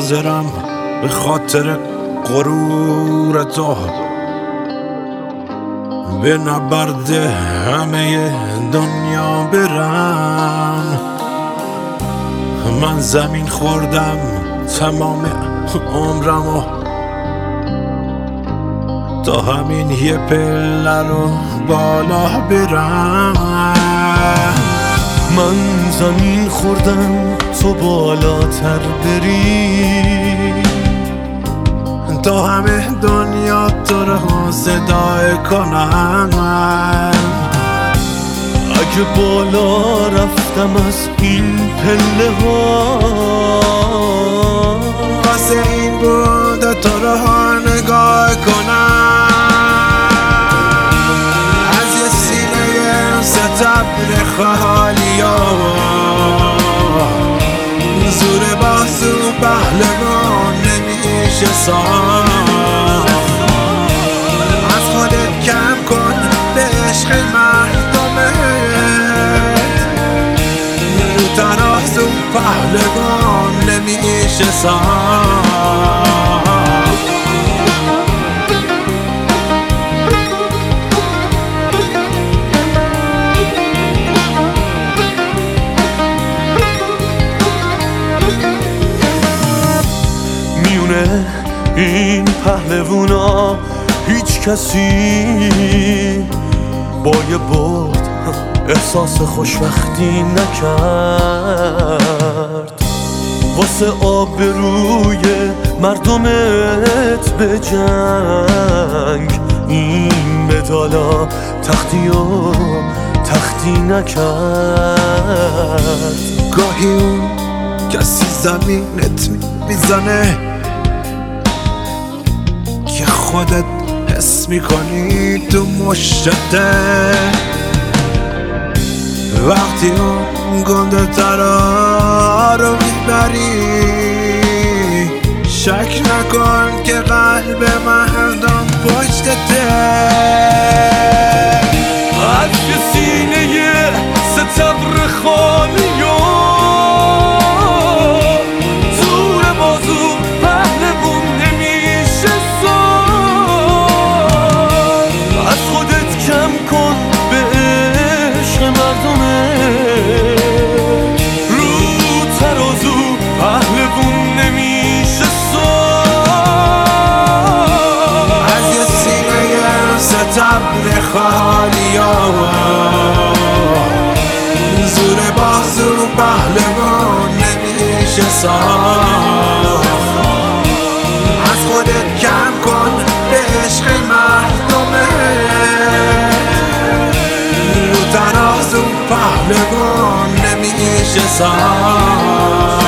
حاضرم به خاطر غرور تو به نبرد همه دنیا برم. من زمین خوردم تمام عمرمو تا همین یه پله رو بالا برم. من زمین خوردم تو بالاتر بری تا همه دنیا تو رو صدای کنم. اگه بالا رفتم از این پله ها واسه این بود تو رو نگاه کنم. از یه سینه ستبر خالی ها زور بازو پهلوان نمیشه ساخت. از خودت کم کن به عشق مردمت رو ترازو پهلوان نمیشه ساخت. این پهلوونا هیچ کسی با یه برد احساس خوشبختی نکرد. واسه آبروی مردمت به جنگ این مدالا تختی نکرد. گاهی اون کسی زمینت میزنه که خودت حس میکنی تو مشته. وقتی اون گنده ترا رو میبری شک نکن که قلب مردم پشتته. از یه سینه ستبر خالی زور بازو پهلوون نمیشه ساخت. از خودت کم کن به عشق مردمت رو ترازو پهلوون نمیشه ساخت. از یه سینه ستبر خالی زور بازو پهلوان نمیشه ساخت. از خودت کم کن به عشق مردمت رو ترازو پهلوان نمیشه ساخت.